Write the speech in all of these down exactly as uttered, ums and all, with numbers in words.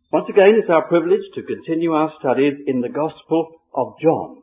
Once again, it's our privilege to continue our studies in the Gospel of John.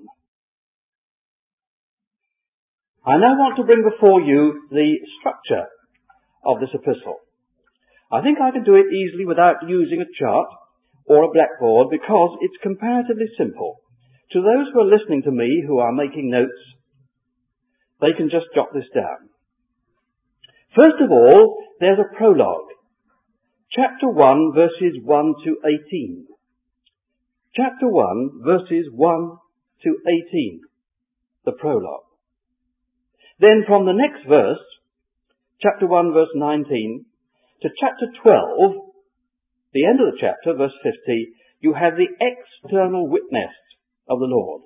I now want to bring before you the structure of this epistle. I think I can do it easily without using a chart or a blackboard because it's comparatively simple. To those who are listening to me who are making notes, they can just jot this down. First of all, there's a prologue. Chapter one, verses one to eighteen. Chapter one, verses one to eighteen. The prologue. Then from the next verse, chapter one, verse nineteen, to chapter twelve, the end of the chapter, verse fifty, you have the external witness of the Lord.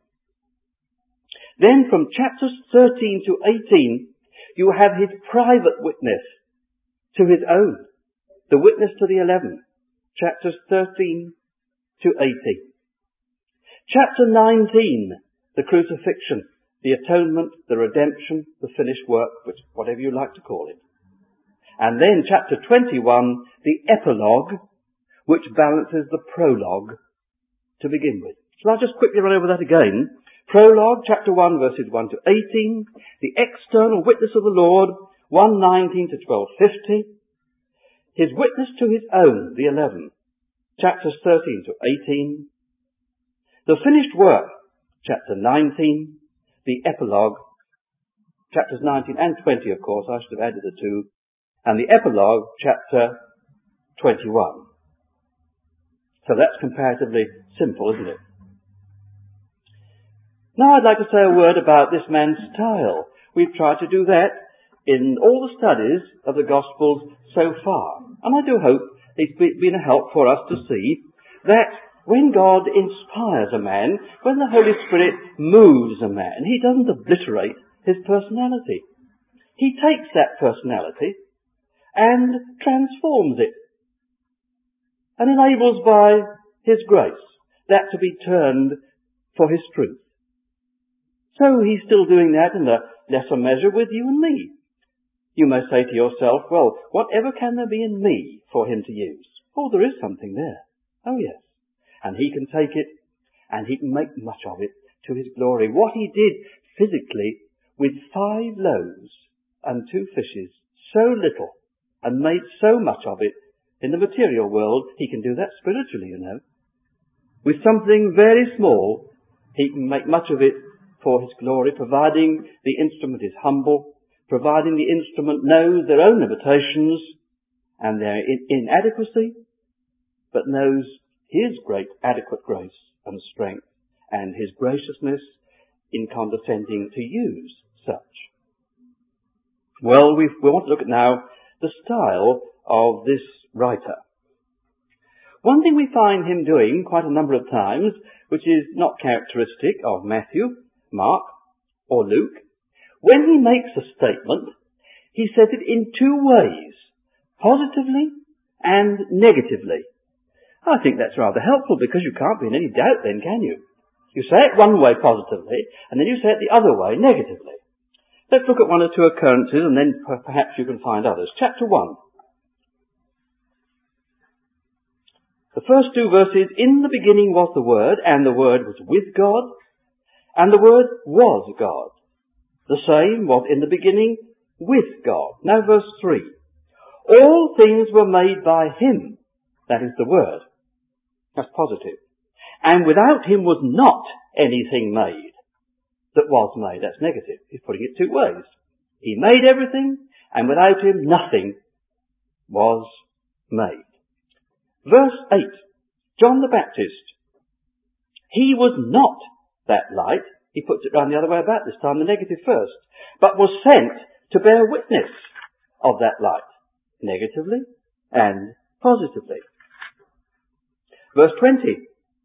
Then from chapters thirteen to eighteen, you have his private witness to his own. The witness to the eleven, chapters thirteen to eighteen. Chapter nineteen, the crucifixion, the atonement, the redemption, the finished work, which whatever you like to call it. And then chapter twenty-one, the epilogue, which balances the prologue to begin with. Shall I just quickly run over that again? Prologue, chapter one, verses one to eighteen, the external witness of the Lord, one nineteen to twelve fifty. His witness to his own, the eleven, chapters thirteen to eighteen. The finished work, chapter nineteen. The epilogue, chapters nineteen and twenty, of course, I should have added the two. And the epilogue, chapter twenty-one. So that's comparatively simple, isn't it? Now I'd like to say a word about this man's style. We've tried to do that in all the studies of the Gospels so far. And I do hope it's been a help for us to see that when God inspires a man, when the Holy Spirit moves a man, he doesn't obliterate his personality. He takes that personality and transforms it and enables by his grace that to be turned for his truth. So he's still doing that in a lesser measure with you and me. You may say to yourself, well, whatever can there be in me for him to use? Oh, there is something there. Oh, yes. And he can take it and he can make much of it to his glory. What he did physically with five loaves and two fishes, so little, and made so much of it in the material world, he can do that spiritually, you know. With something very small, he can make much of it for his glory, providing the instrument is humble, providing the instrument knows their own limitations and their inadequacy, but knows his great adequate grace and strength and his graciousness in condescending to use such. Well, we we want to look at now the style of this writer. One thing we find him doing quite a number of times, which is not characteristic of Matthew, Mark, or Luke, when he makes a statement, he says it in two ways, positively and negatively. I think that's rather helpful because you can't be in any doubt then, can you? You say it one way positively, and then you say it the other way negatively. Let's look at one or two occurrences, and then perhaps you can find others. Chapter one. The first two verses, in the beginning was the Word, and the Word was with God, and the Word was God. The same was in the beginning with God. Now verse three. All things were made by him, that is the Word. That's positive. And without him was not anything made that was made. That's negative. He's putting it two ways. He made everything, and without him nothing was made. Verse eight. John the Baptist. He was not that light. He puts it round the other way about this time, the negative first. But was sent to bear witness of that light. Negatively and positively. Verse twenty.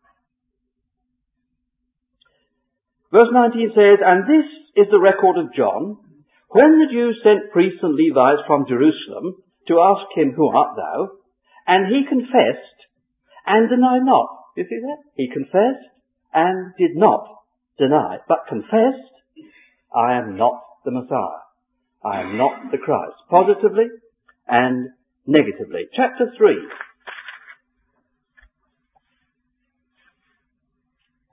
Verse nineteen says, and this is the record of John, when the Jews sent priests and Levites from Jerusalem to ask him, who art thou? And he confessed and denied not. You see that? He confessed and did not deny, but confessed, I am not the Messiah. I am not the Christ. Positively and negatively. Chapter three.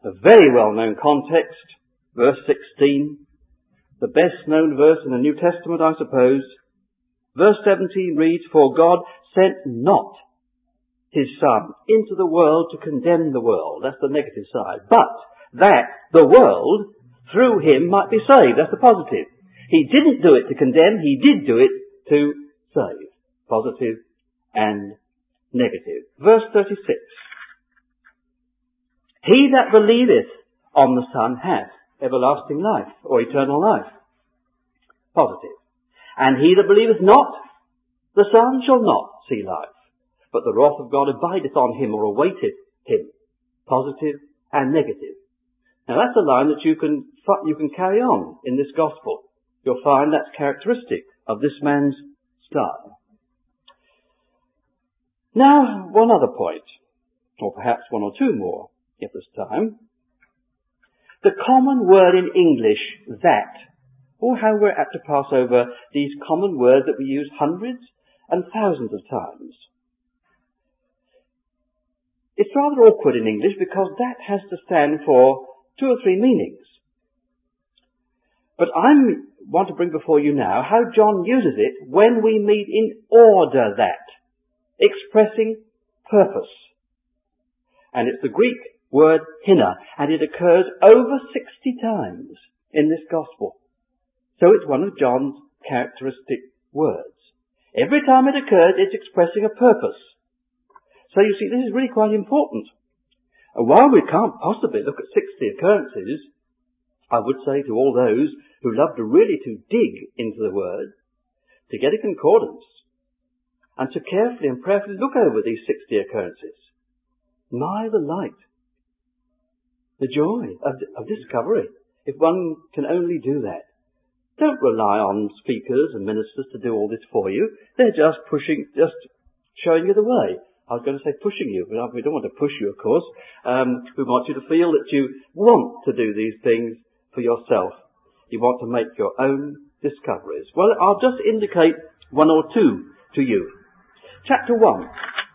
A very well-known context, verse sixteen, the best-known verse in the New Testament, I suppose. Verse seventeen reads, "For God sent not his Son into the world to condemn the world." That's the negative side. "But that the world through him might be saved." That's the positive. He didn't do it to condemn, he did do it to save. Positive and negative. Verse thirty-six. "He that believeth on the Son hath everlasting life," or eternal life. Positive. "And he that believeth not the Son shall not see life, but the wrath of God abideth on him," or awaiteth him. Positive and negative. Now that's a line that you can you can carry on in this gospel. You'll find that's characteristic of this man's style. Now, one other point, or perhaps one or two more at this time. The common word in English, "that," or how we're apt to pass over these common words that we use hundreds and thousands of times. It's rather awkward in English because that has to stand for two or three meanings. But I want to bring before you now how John uses it when we meet "in order that," expressing purpose. And it's the Greek word "hina," and it occurs over sixty times in this gospel. So it's one of John's characteristic words. Every time it occurs, it's expressing a purpose. So you see, this is really quite important. And while we can't possibly look at sixty occurrences, I would say to all those who love to really to dig into the word, to get a concordance, and to carefully and prayerfully look over these sixty occurrences. My, the light, the joy of, of discovery, if one can only do that. Don't rely on speakers and ministers to do all this for you. They're just pushing, just showing you the way. I was going to say pushing you, but we don't want to push you, of course. Um, we want you to feel that you want to do these things for yourself. You want to make your own discoveries. Well, I'll just indicate one or two to you. Chapter one.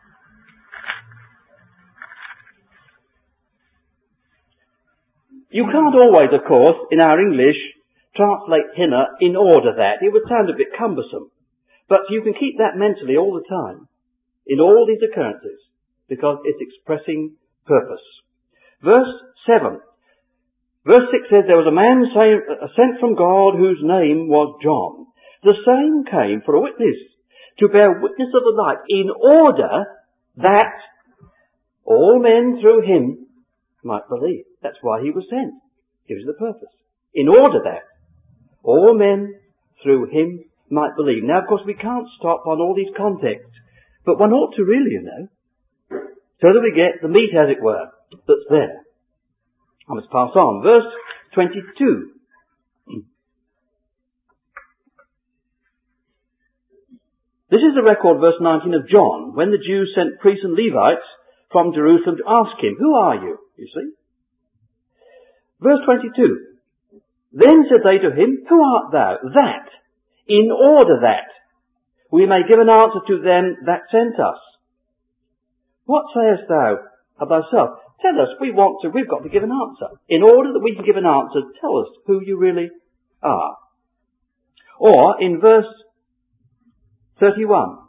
You can't always, of course, in our English, translate "hina" "in order that." It would sound a bit cumbersome. But you can keep that mentally all the time, in all these occurrences, because it's expressing purpose. Verse seven. Verse six says, "There was a man sent from God whose name was John. The same came for a witness, to bear witness of the light, in order that all men through him might believe." That's why he was sent. Gives the purpose. In order that all men through him might believe. Now, of course, we can't stop on all these contexts, but one ought to really, you know, so that we get the meat, as it were, that's there. I must pass on. Verse twenty-two. This is the record, verse nineteen, of John, when the Jews sent priests and Levites from Jerusalem to ask him, "Who are you?" You see? Verse twenty-two. "Then said they to him, Who art thou? That, in order that we may give an answer to them that sent us. What sayest thou of thyself?" Tell us, we want to, we've got to give an answer. In order that we can give an answer, tell us who you really are. Or, in verse thirty-one,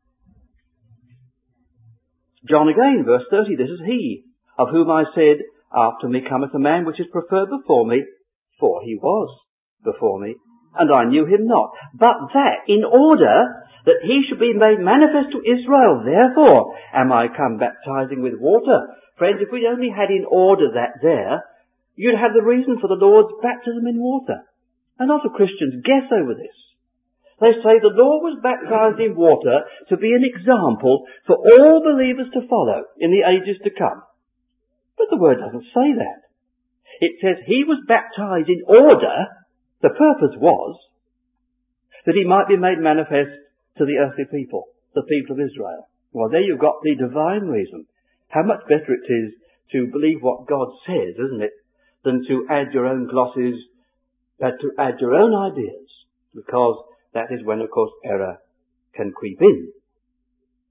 John again, verse thirty, "This is he, of whom I said, After me cometh a man which is preferred before me, for he was before me, and I knew him not. But that, in order that he should be made manifest to Israel, therefore am I come baptizing with water." Friends, if we only had "in order that" there, you'd have the reason for the Lord's baptism in water. And lots of Christians guess over this. They say the Lord was baptized in water to be an example for all believers to follow in the ages to come. But the word doesn't say that. It says he was baptized in order, the purpose was, that he might be made manifest to the earthly people, the people of Israel. Well, there you've got the divine reason. How much better it is to believe what God says, isn't it, than to add your own glosses, but to add your own ideas, because that is when, of course, error can creep in.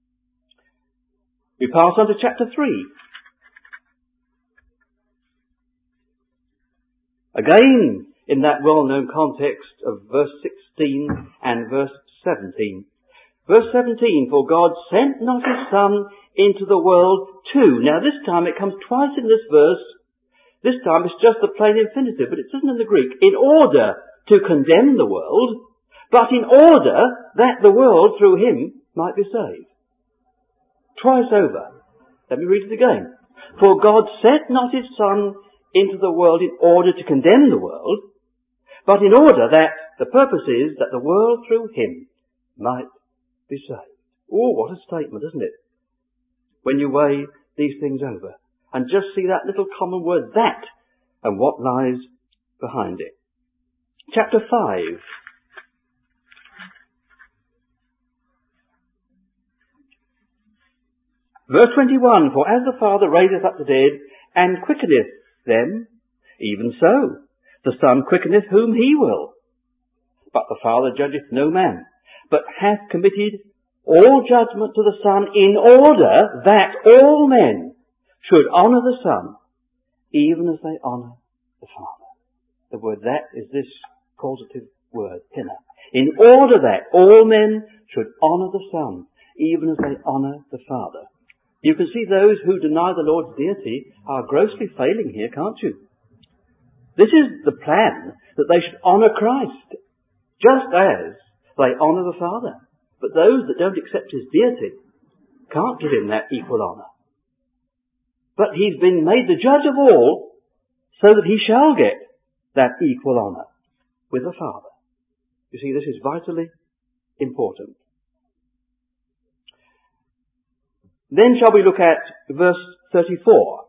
We pass on to chapter three. Again, in that well-known context of verse sixteen and verse seventeen. Verse seventeen, for God sent not his Son into the world to. Now this time it comes twice in this verse. This time it's just the plain infinitive, but it isn't in the Greek. In order to condemn the world, but in order that the world through him might be saved. Twice over. Let me read it again. For God sent not his Son into the world in order to condemn the world, but in order that the purpose is that the world through him might be saved. Oh, what a statement, isn't it? When you weigh these things over and just see that little common word, that, and what lies behind it. Chapter five. Verse twenty-one, for as the Father raiseth up the dead and quickeneth them, even so the Son quickeneth whom he will. But the Father judgeth no man, but hath committed all judgment to the Son, in order that all men should honour the Son, even as they honour the Father. The word that is this causative word, hinna. In order that all men should honour the Son, even as they honour the Father. You can see those who deny the Lord's deity are grossly failing here, can't you? This is the plan, that they should honour Christ, just as they honour the Father. But those that don't accept his deity can't give him that equal honour. But he's been made the judge of all, so that he shall get that equal honour with the Father. You see, this is vitally important. Then shall we look at verse thirty-four.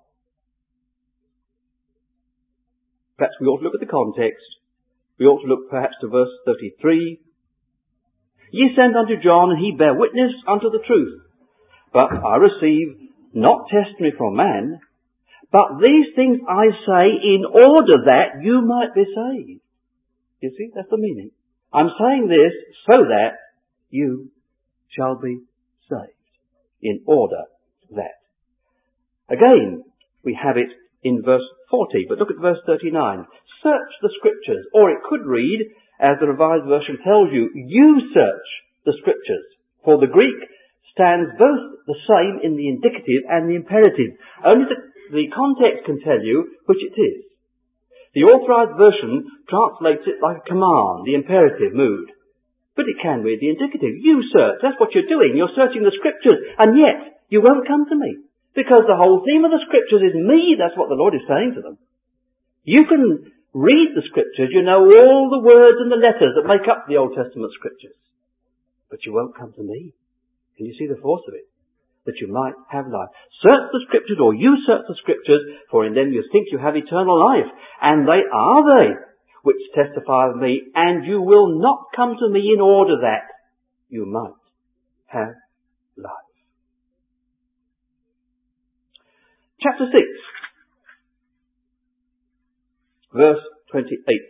Perhaps we ought to look at the context. We ought to look perhaps to verse thirty-three. Ye sent unto John, and he bare witness unto the truth. But I receive not testimony from man, but these things I say in order that you might be saved. You see, that's the meaning. I'm saying this so that you shall be saved. In order that. Again, we have it in verse forty, but look at verse thirty-nine. Search the Scriptures, or it could read, as the Revised Version tells you, you search the Scriptures. For the Greek stands both the same in the indicative and the imperative. Only the, the context can tell you which it is. The Authorized Version translates it like a command, the imperative mood. But it can read the indicative. You search. That's what you're doing. You're searching the Scriptures. And yet, you won't come to me. Because the whole theme of the Scriptures is me. That's what the Lord is saying to them. You can read the Scriptures. You know all the words and the letters that make up the Old Testament Scriptures. But you won't come to me. Can you see the force of it? That you might have life. Search the Scriptures, or you search the Scriptures, for in them you think you have eternal life. And they are they which testify of me, and you will not come to me in order that you might have life. Chapter six, verse twenty-eight.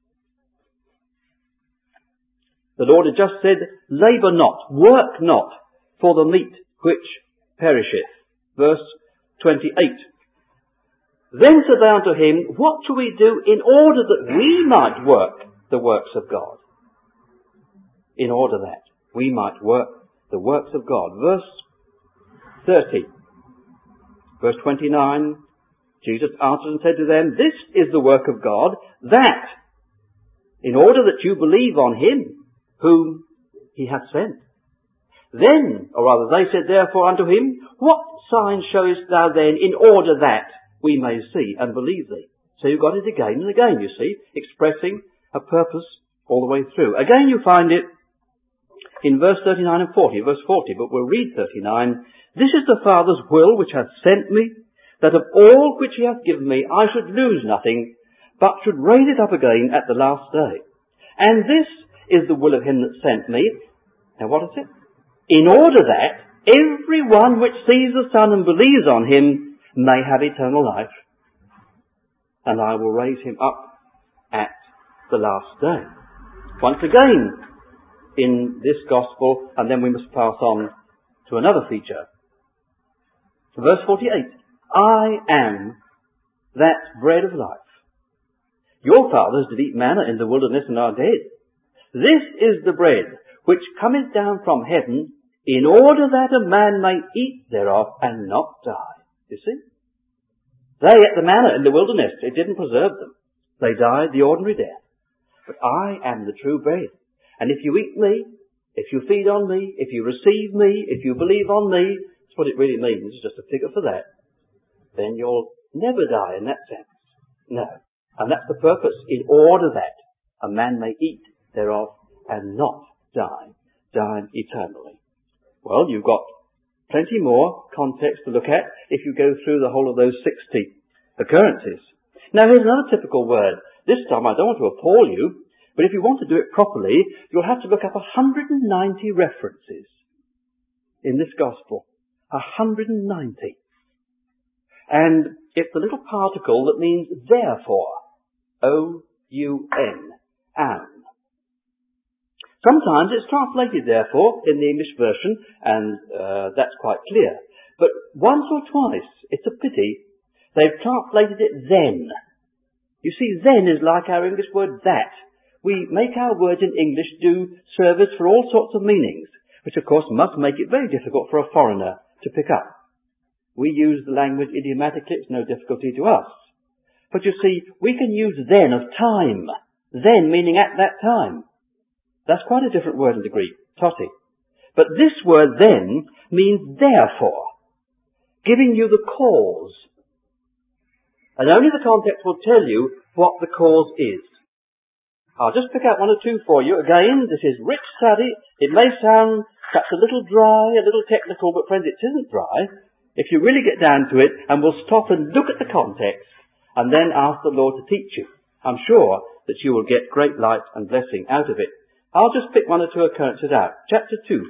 The Lord had just said, labour not, work not for the meat which perisheth. Verse twenty-eight. Then said they unto him, what shall we do in order that we might work the works of God? In order that we might work the works of God. Verse thirty. Verse twenty-nine. Jesus answered and said to them, this is the work of God, that in order that you believe on him whom he hath sent. Then, or rather they said therefore unto him, what sign showest thou then in order that we may see and believe thee? So you've got it again and again, you see, expressing a purpose all the way through. Again you find it in verse thirty-nine and forty, verse forty, but we'll read thirty-nine. This is the Father's will which hath sent me, that of all which he hath given me I should lose nothing, but should raise it up again at the last day. And this is the will of him that sent me. Now what is it? In order that every one which sees the Son and believes on him may have eternal life, and I will raise him up at the last day. Once again in this gospel, and then we must pass on to another feature. Verse forty-eight. I am that bread of life. Your fathers did eat manna in the wilderness and are dead. This is the bread which cometh down from heaven, in order that a man may eat thereof and not die. You see? They ate the manna in the wilderness. It didn't preserve them. They died the ordinary death. But I am the true bread. And if you eat me, if you feed on me, if you receive me, if you believe on me, that's what it really means. It's just a figure for that. Then you'll never die in that sense. No. And that's the purpose, in order that a man may eat thereof and not die, die eternally. Well, you've got plenty more context to look at if you go through the whole of those sixty occurrences. Now here's another typical word. This time I don't want to appall you, but if you want to do it properly, you'll have to look up one hundred ninety references in this gospel. one hundred ninety. And it's the little particle that means therefore. O U N. An. Sometimes it's translated therefore in the English version, and uh, that's quite clear. But once or twice, it's a pity, they've translated it then. You see, then is like our English word that. We make our words in English do service for all sorts of meanings, which of course must make it very difficult for a foreigner to pick up. We use the language idiomatically, it's no difficulty to us. But you see, we can use then of time. Then meaning at that time. That's quite a different word in the Greek, toti. But this word then means therefore, giving you the cause. And only the context will tell you what the cause is. I'll just pick out one or two for you. Again, this is rich study. It may sound perhaps a little dry, a little technical, but friends, it isn't dry. If you really get down to it, and we'll stop and look at the context, and then ask the Lord to teach you, I'm sure that you will get great light and blessing out of it. I'll just pick one or two occurrences out. Chapter two.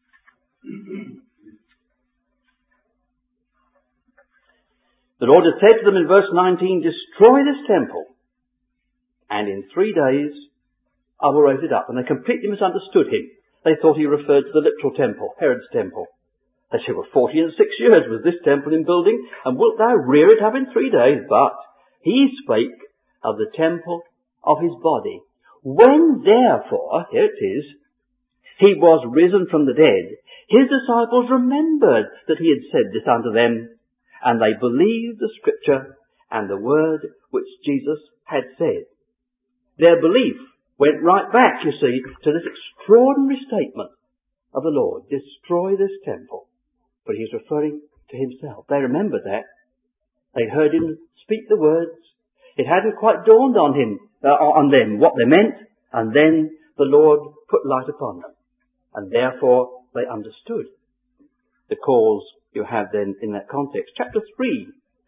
The Lord had said to them in verse nineteen, destroy this temple, and in three days I will raise it up. And they completely misunderstood him. They thought he referred to the literal temple, Herod's temple. They said, well, forty and six years was this temple in building, and wilt thou rear it up in three days? But he spake of the temple of his body. When therefore, here it is, he was risen from the dead, his disciples remembered that he had said this unto them, and they believed the scripture and the word which Jesus had said. Their belief went right back, you see, to this extraordinary statement of the Lord, destroy this temple. But he's referring to himself. They remembered that. They heard him speak the words. It hadn't quite dawned on him, uh, on them what they meant, and then the Lord put light upon them. And therefore they understood the cause you have then in that context. Chapter three,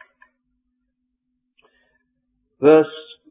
verse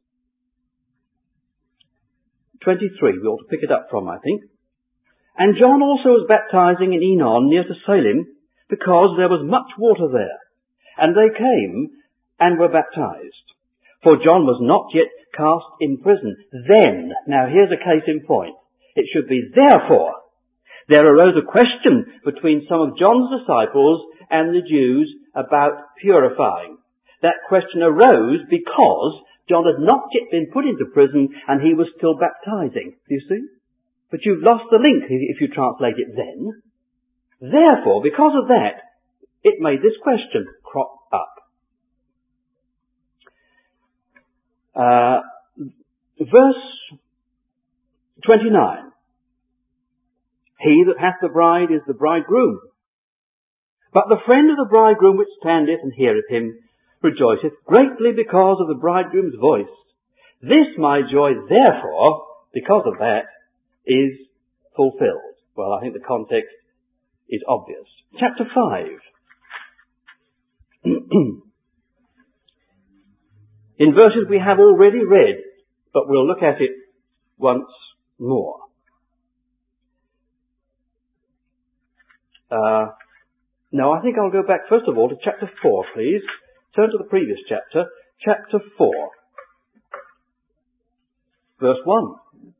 twenty-three, we ought to pick it up from, I think. And John also was baptizing in Enon near to Salem, because there was much water there. And they came and were baptized. For John was not yet cast in prison. Then, now here's a case in point. It should be therefore. There arose a question between some of John's disciples and the Jews about purifying. That question arose because John had not yet been put into prison and he was still baptizing. Do you see? But you've lost the link if you translate it then. Therefore, because of that, it made this question crop up. Uh, verse twenty-nine. He that hath the bride is the bridegroom. But the friend of the bridegroom which standeth and heareth him rejoiceth greatly because of the bridegroom's voice. This my joy, therefore, because of that, is fulfilled. Well, I think the context is obvious. Chapter five. In verses we have already read, but we'll look at it once more. Uh, no, I think I'll go back first of all to chapter four, please. Turn to the previous chapter, chapter four, verse one.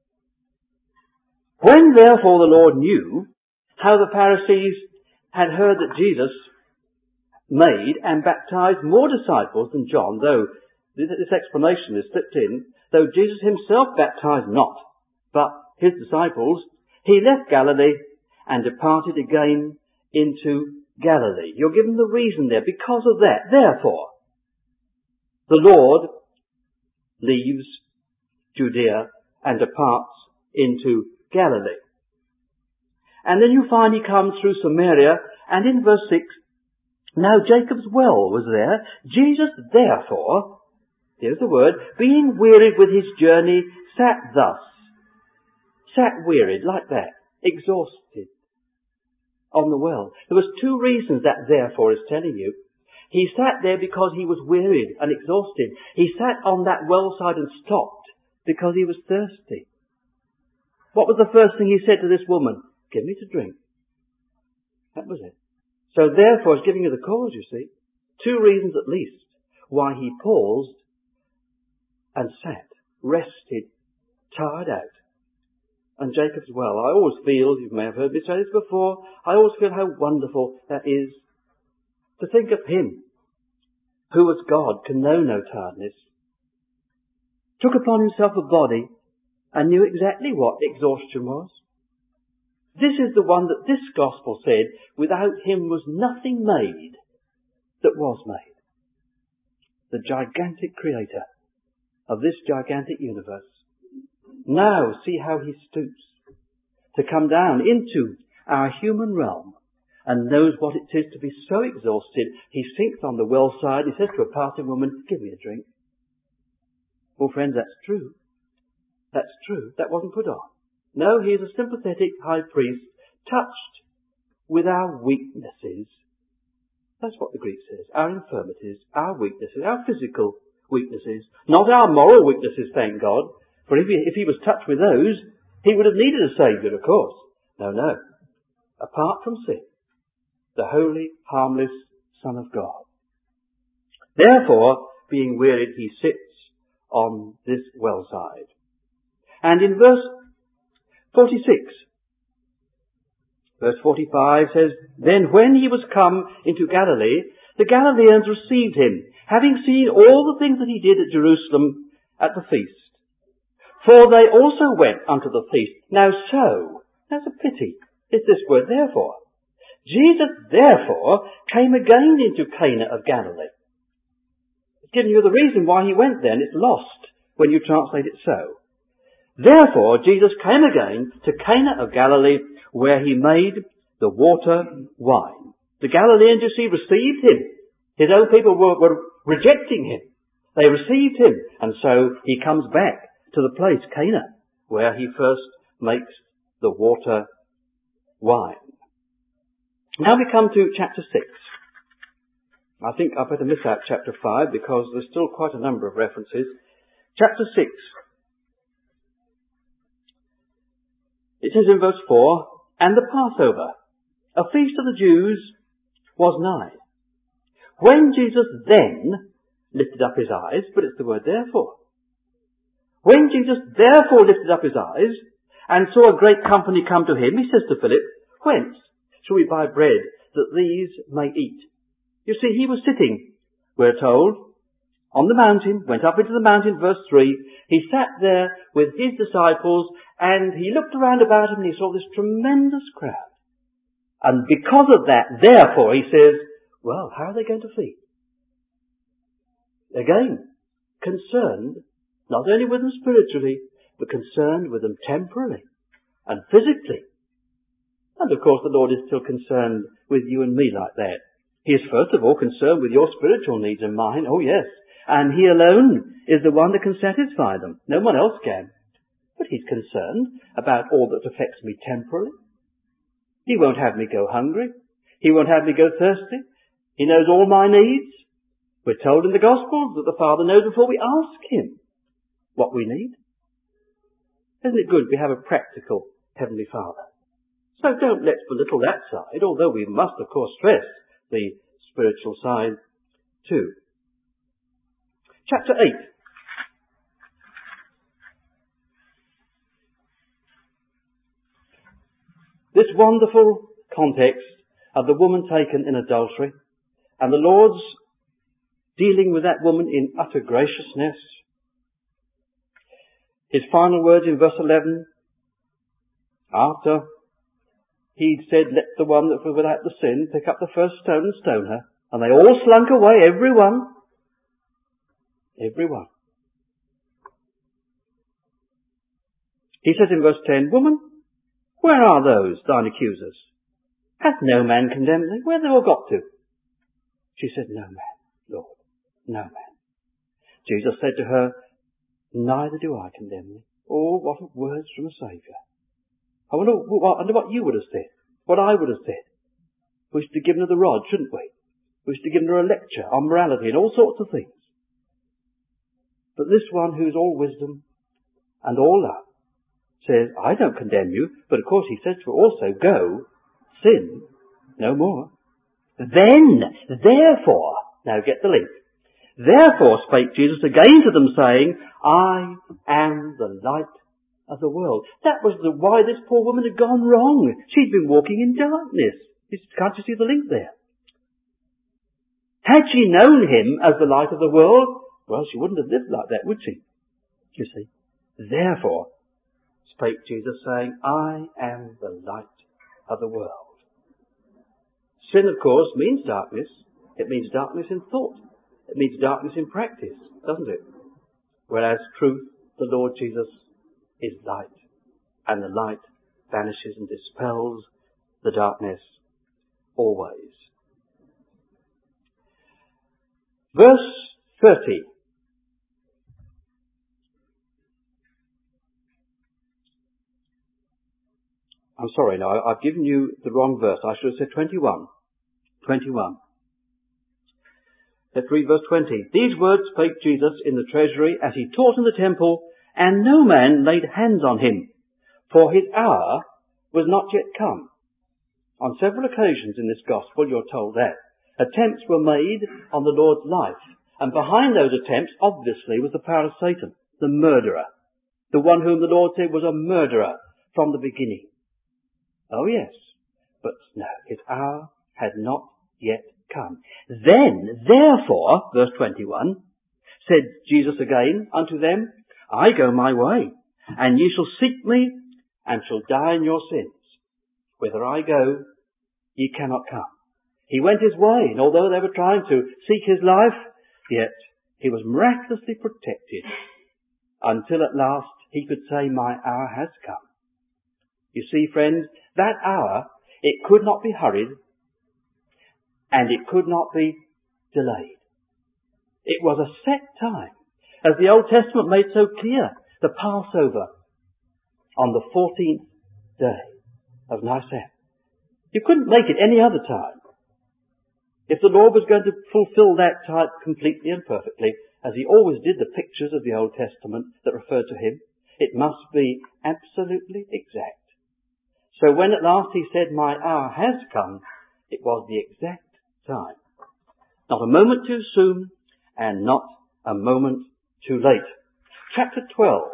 When therefore the Lord knew how the Pharisees had heard that Jesus made and baptized more disciples than John, though this, this explanation is slipped in, though Jesus himself baptized not, but his disciples, he left Galilee and departed again into Galilee. You're given the reason there. Because of that, therefore, the Lord leaves Judea and departs into Galilee. And then you find he comes through Samaria, and in verse six, now Jacob's well was there. Jesus therefore, here's the word, being wearied with his journey, sat thus. Sat wearied, like that, exhausted, on the well. There was two reasons that therefore is telling you. He sat there because he was wearied and exhausted. He sat on that well side and stopped because he was thirsty. What was the first thing he said to this woman? Give me to drink. That was it. So therefore, he's giving you the cause, you see. Two reasons at least why he paused and sat, rested, tired out. And Jacob's well. I always feel, you may have heard me say this before, I always feel how wonderful that is to think of him, who as God can know no tiredness, took upon himself a body and knew exactly what exhaustion was. This is the one that this gospel said, without him was nothing made that was made. The gigantic creator of this gigantic universe. Now see how he stoops to come down into our human realm and knows what it is to be so exhausted. He sinks on the well side. He says to a passing woman, give me a drink. Well, friends, that's true. That's true. That wasn't put on. No, he is a sympathetic high priest, touched with our weaknesses. That's what the Greek says. Our infirmities, our weaknesses, our physical weaknesses. Not our moral weaknesses, thank God. For if he, if he was touched with those, he would have needed a Saviour, of course. No, no. Apart from sin, the holy, harmless Son of God. Therefore, being wearied, he sits on this well side. And in verse forty-six, verse forty-five says, then when he was come into Galilee, the Galileans received him, having seen all the things that he did at Jerusalem at the feast. For they also went unto the feast. Now so, that's a pity, is this word therefore. Jesus therefore came again into Cana of Galilee. It's giving you the reason why he went there, and it's lost when you translate it so. Therefore Jesus came again to Cana of Galilee, where he made the water wine. The Galileans, you see, received him. His own people were, were rejecting him. They received him, and so he comes back to the place, Cana, where he first makes the water wine. Now we come to chapter six. I think I better miss out chapter five because there's still quite a number of references. Chapter six. It says in verse four, and the Passover, a feast of the Jews, was nigh. When Jesus then lifted up his eyes, but it's the word therefore. When Jesus therefore lifted up his eyes and saw a great company come to him, he says to Philip, whence shall we buy bread that these may eat? You see, he was sitting, we're told, on the mountain, went up into the mountain, verse three. He sat there with his disciples and he looked around about him and he saw this tremendous crowd. And because of that, therefore, he says, well, how are they going to feed? Again, concerned not only with them spiritually, but concerned with them temporally and physically. And of course the Lord is still concerned with you and me like that. He is first of all concerned with your spiritual needs and mine. Oh yes. And he alone is the one that can satisfy them. No one else can. But he's concerned about all that affects me temporally. He won't have me go hungry. He won't have me go thirsty. He knows all my needs. We're told in the Gospels that the Father knows before we ask him what we need. Isn't it good we have a practical Heavenly Father? So don't let's belittle that side, although we must of course stress the spiritual side too. Chapter eight. This wonderful context of the woman taken in adultery and the Lord's dealing with that woman in utter graciousness. His final words in verse eleven, after he'd said, let the one that was without the sin pick up the first stone and stone her, and they all slunk away, every one. Every one. He says in verse ten, woman, where are those thine accusers? Hath no man condemned thee? Where have they all got to? She said, no man, Lord, no man. Jesus said to her, neither do I condemn thee. Oh, what words from a Saviour. I wonder what, I wonder what you would have said, what I would have said. We should have given her the rod, shouldn't we? We should have given her a lecture on morality and all sorts of things. But this one who's all wisdom and all love says, I don't condemn you, but of course he says to her also, go, sin, no more. Then, therefore, now get the link. Therefore spake Jesus again to them, saying, I am the light of the world. That was the why this poor woman had gone wrong. She'd been walking in darkness. Can't you see the link there? Had she known him as the light of the world, well, she wouldn't have lived like that, would she? You see. Therefore spake Jesus, saying, I am the light of the world. Sin, of course, means darkness. It means darkness in thought. It means darkness in practice, doesn't it? Whereas truth, the Lord Jesus, is light. And the light banishes and dispels the darkness always. Verse thirty. I'm sorry, no, I've given you the wrong verse. I should have said twenty-one. twenty-one. Let's read verse twenty. These words spake Jesus in the treasury as he taught in the temple, and no man laid hands on him, for his hour was not yet come. On several occasions in this gospel you're told that attempts were made on the Lord's life, and behind those attempts obviously was the power of Satan, the murderer, the one whom the Lord said was a murderer from the beginning. Oh yes, but no, his hour had not yet come. Then, therefore, verse twenty-one, said Jesus again unto them, I go my way, and ye shall seek me, and shall die in your sins. Whither I go, ye cannot come. He went his way, and although they were trying to seek his life, yet he was miraculously protected, until at last he could say, my hour has come. You see, friends, that hour, it could not be hurried, and it could not be delayed. It was a set time, as the Old Testament made so clear, the Passover on the fourteenth day of Nisan. You couldn't make it any other time. If the Lord was going to fulfill that type completely and perfectly, as he always did the pictures of the Old Testament that referred to him, it must be absolutely exact. So when at last he said, my hour has come, it was the exact time. Not a moment too soon, and not a moment too late. Chapter twelve.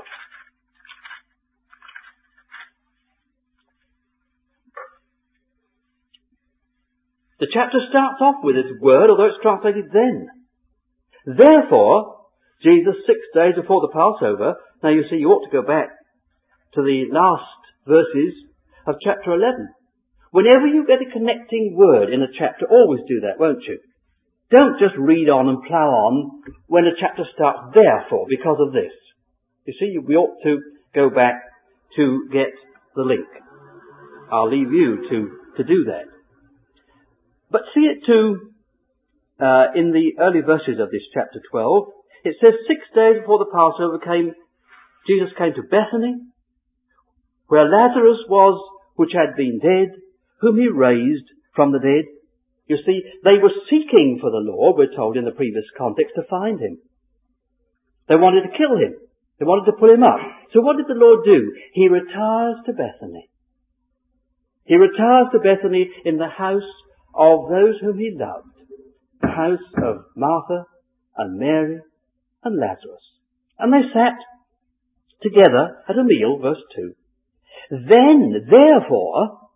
The chapter starts off with this word, although it's translated then. Therefore, Jesus, six days before the Passover, now you see, you ought to go back to the last verses of chapter eleven. Whenever you get a connecting word in a chapter, always do that, won't you? Don't just read on and plough on when a chapter starts, therefore, because of this. You see, we ought to go back to get the link. I'll leave you to, to do that. But see it too, uh, in the early verses of this chapter twelve. It says, six days before the Passover came, Jesus came to Bethany, where Lazarus was, which had been dead, whom he raised from the dead. You see, they were seeking for the Lord, we're told in the previous context, to find him. They wanted to kill him. They wanted to pull him up. So what did the Lord do? He retires to Bethany. He retires to Bethany in the house of those whom he loved. The house of Martha and Mary and Lazarus. And they sat together at a meal, verse two. Then, therefore,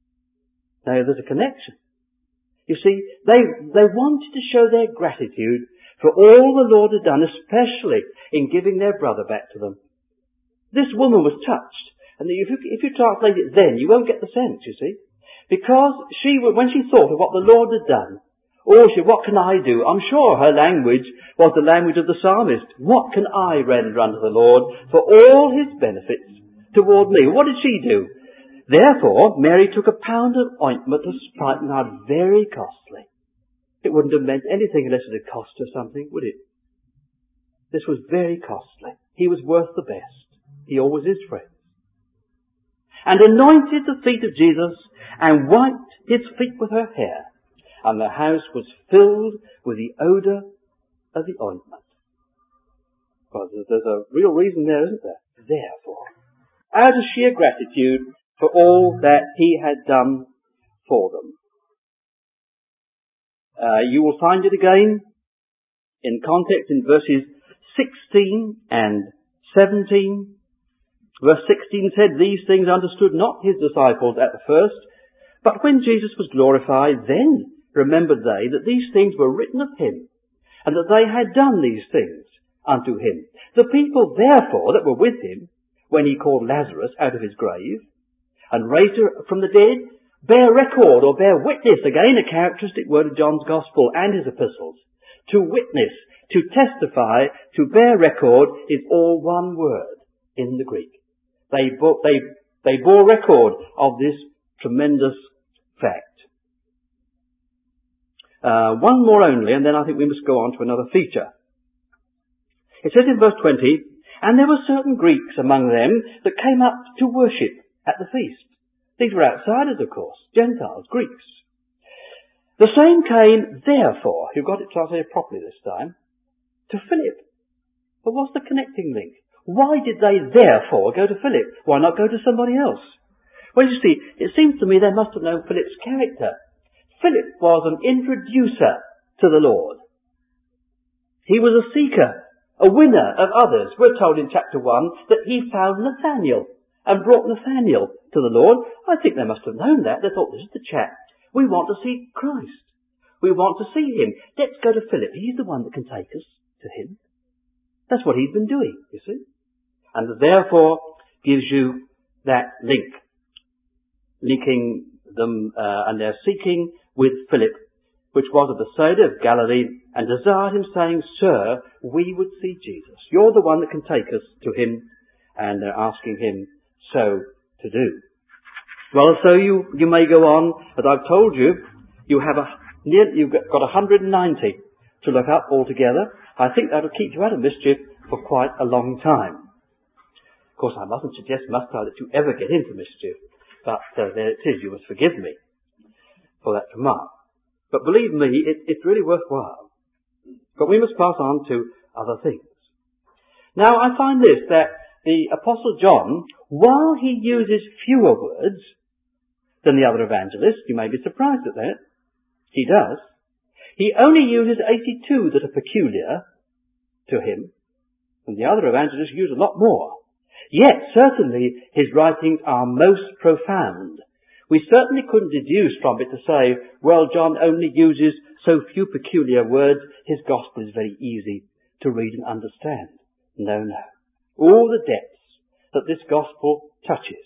now there's a connection. You see, they, they wanted to show their gratitude for all the Lord had done, especially in giving their brother back to them. This woman was touched. And if you, if you translate it then, you won't get the sense, you see. Because she, when she thought of what the Lord had done, oh, she, what can I do? I'm sure her language was the language of the psalmist. What can I render unto the Lord for all his benefits toward me? What did she do? Therefore, Mary took a pound of ointment of spikenard, very costly. It wouldn't have meant anything unless it had cost her something, would it? This was very costly. He was worth the best. He always is, friends. And anointed the feet of Jesus and wiped his feet with her hair. And the house was filled with the odour of the ointment. Well, there's a real reason there, isn't there? Therefore, out of sheer gratitude for all that he had done for them. Uh, you will find it again in context in verses sixteen and seventeen. Verse sixteen said, "These things understood not his disciples at the first, but when Jesus was glorified, then remembered they that these things were written of him, and that they had done these things unto him. The people therefore that were with him, when he called Lazarus out of his grave, and raised her from the dead, bear record or bear witness," again a characteristic word of John's Gospel and his epistles. To witness, to testify, to bear record is all one word in the Greek. They bore, they, they bore record of this tremendous fact. Uh, one more only, and then I think we must go on to another feature. It says in verse twenty, "And there were certain Greeks among them that came up to worship at the feast." These were outsiders, of course, Gentiles, Greeks. "The same came, therefore," you've got it translated properly this time, "to Philip." But what's the connecting link? Why did they therefore go to Philip? Why not go to somebody else? Well, you see, it seems to me they must have known Philip's character. Philip was an introducer to the Lord. He was a seeker, a winner of others. We're told in chapter one that he found Nathanael and brought Nathanael to the Lord. I think they must have known that. They thought, this is the chap. We want to see Christ. We want to see him. Let's go to Philip. He's the one that can take us to him. That's what he's been doing, you see. And therefore gives you that link. Linking them, uh, and their seeking with Philip, which was of Bethsaida of Galilee, and desired him, saying, "Sir, we would see Jesus." You're the one that can take us to him, and they're asking him so to do. Well, so you, you may go on. As I've told you, you have a, you've got one hundred ninety to look up altogether. I think that'll keep you out of mischief for quite a long time. Of course, I mustn't suggest, must I, that you ever get into mischief. But uh, there it is. You must forgive me for that remark. But believe me, it, it's really worthwhile. But we must pass on to other things. Now, I find this, that the Apostle John, while he uses fewer words than the other evangelists, you may be surprised at that, he does, he only uses eighty-two that are peculiar to him, and the other evangelists use a lot more. Yet, certainly, his writings are most profound. We certainly couldn't deduce from it to say, well, John only uses so few peculiar words, his gospel is very easy to read and understand. No, no. All the depths that this gospel touches.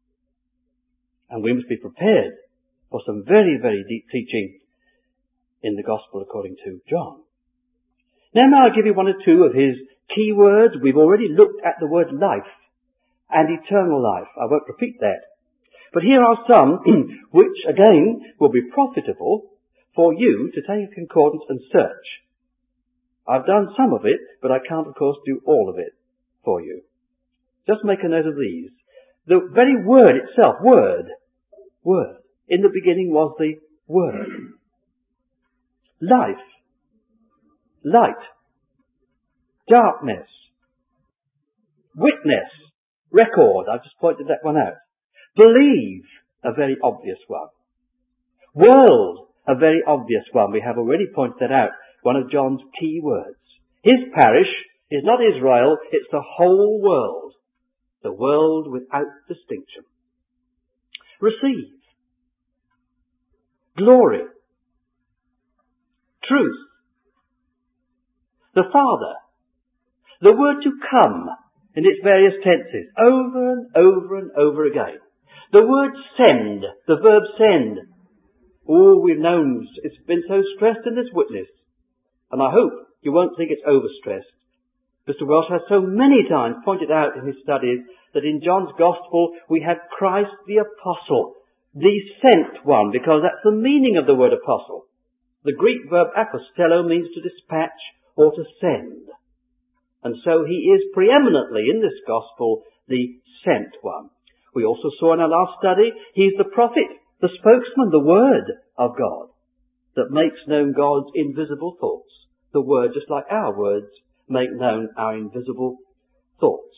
And we must be prepared for some very, very deep teaching in the gospel according to John. Now, now I'll give you one or two of his key words. We've already looked at the word life and eternal life. I won't repeat that. But here are some which, again, will be profitable for you to take a concordance and search. I've done some of it, but I can't, of course, do all of it for you. Just make a note of these. The very word itself, word, word. In the beginning was the Word. Life, light, darkness, witness, record. I've just pointed that one out. Believe, a very obvious one. World, a very obvious one. We have already pointed that out. One of John's key words. His parish is not Israel, it's the whole world. The world without distinction. Receive. Glory. Truth. the Father. The word to come in its various tenses, over and over and over again. The word send, the verb send. Oh, we've known it's been so stressed in this witness. And I hope you won't think it's overstressed. Mister Welsh has so many times pointed out in his studies that in John's Gospel we have Christ the Apostle, the sent one, because that's the meaning of the word apostle. The Greek verb apostello means to dispatch or to send. And so he is preeminently in this Gospel the sent one. We also saw in our last study, he's the prophet, the spokesman, the Word of God, that makes known God's invisible thoughts. The Word, just like our words, make known our invisible thoughts.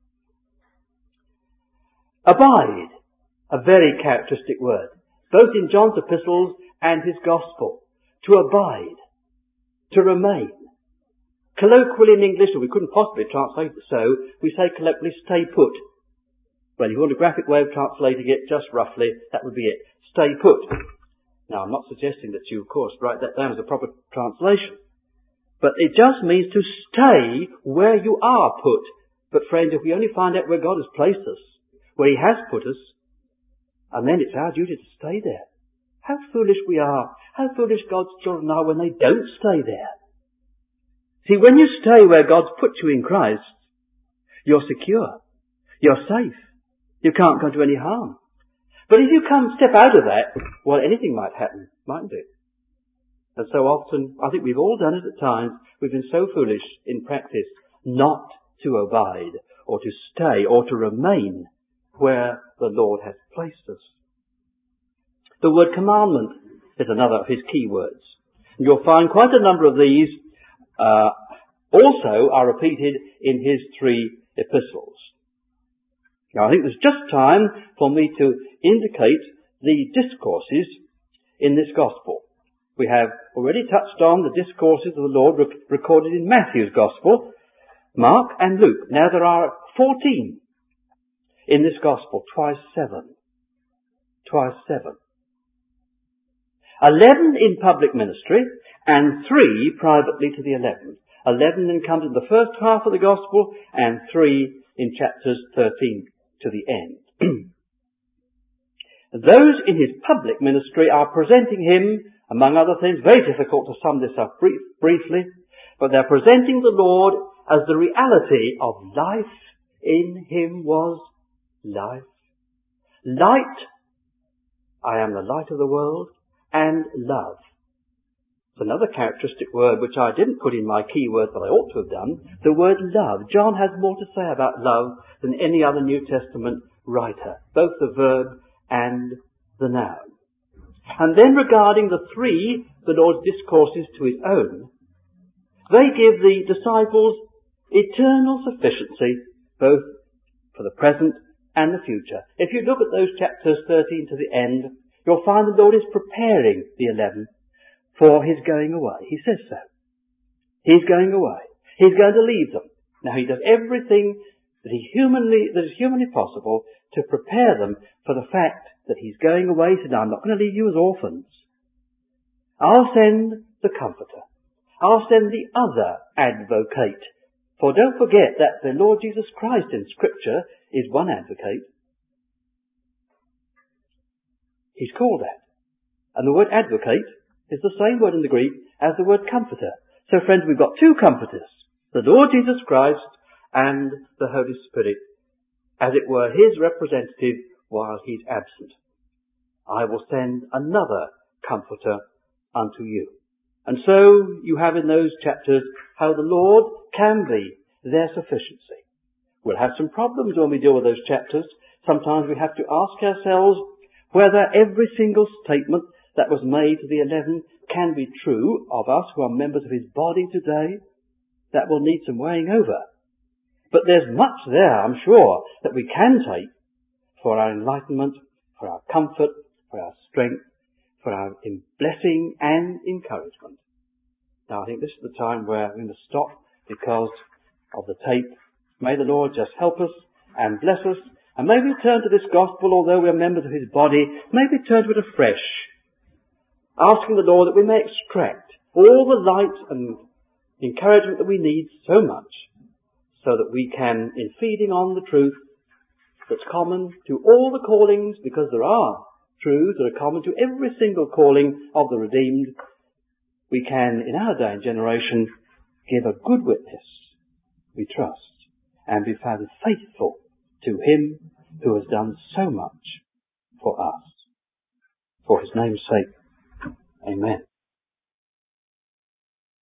Abide, a very characteristic word, both in John's epistles and his Gospel. To abide, to remain. Colloquially in English, or we couldn't possibly translate it so, we say colloquially stay put. Well, if you want a graphic way of translating it, just roughly, that would be it. Stay put. Now, I'm not suggesting that you, of course, write that down as a proper translation. But it just means to stay where you are put. But friends, if we only find out where God has placed us, where he has put us, and then it's our duty to stay there. How foolish we are. How foolish God's children are when they don't stay there. See, when you stay where God's put you in Christ, you're secure. You're safe. You can't go to any harm. But if you come step out of that, well, anything might happen, mightn't it? And so often, I think we've all done it at times, we've been so foolish in practice not to abide, or to stay, or to remain where the Lord has placed us. The word commandment is another of his key words. And you'll find quite a number of these uh, also are repeated in his three epistles. Now, I think there's just time for me to indicate the discourses in this Gospel. We have already touched on the discourses of the Lord rec- recorded in Matthew's Gospel, Mark and Luke. Now, there are fourteen in this Gospel, twice seven. Twice seven. Eleven in public ministry, and three privately to the eleven. Eleven then comes in the first half of the Gospel, and three in chapters thirteen to the end. Those in his public ministry are presenting him, among other things, very difficult to sum this up brief, briefly, but they're presenting the Lord as the reality of life. In him was life. Light, I am the light of the world, and love. It's another characteristic word which I didn't put in my key word, but I ought to have done. The word love. John has more to say about love than any other New Testament writer, both the verb and the noun. And then regarding the three, the Lord's discourses to his own, they give the disciples eternal sufficiency, both for the present and the future. If you look at those chapters thirteen to the end, you'll find the Lord is preparing the eleven for his going away. He says so. He's going away. He's going to leave them. Now, he does everything that he humanly, that is humanly possible to prepare them for the fact that he's going away. He said, I'm not going to leave you as orphans. I'll send the Comforter. I'll send the other Advocate. For don't forget that the Lord Jesus Christ in Scripture is one advocate. He's called that. And the word advocate is the same word in the Greek as the word comforter. So friends, we've got two comforters. The Lord Jesus Christ and the Holy Spirit. As it were, his representative while he's absent. I will send another comforter unto you. And so you have in those chapters how the Lord can be their sufficiency. We'll have some problems when we deal with those chapters. Sometimes we have to ask ourselves whether every single statement that was made to the eleven can be true of us who are members of his body today. That will need some weighing over. But there's much there, I'm sure, that we can take for our enlightenment, for our comfort, for our strength, for our blessing and encouragement. Now, I think this is the time where I'm going to stop because of the tape. May the Lord just help us and bless us. And may we turn to this gospel, although we are members of his body, may we turn to it afresh, asking the Lord that we may extract all the light and encouragement that we need so much, so that we can, in feeding on the truth that's common to all the callings, because there are truths that are common to every single calling of the redeemed, we can, in our day and generation, give a good witness, we trust, and be found faithful to him who has done so much for us. For his name's sake, amen.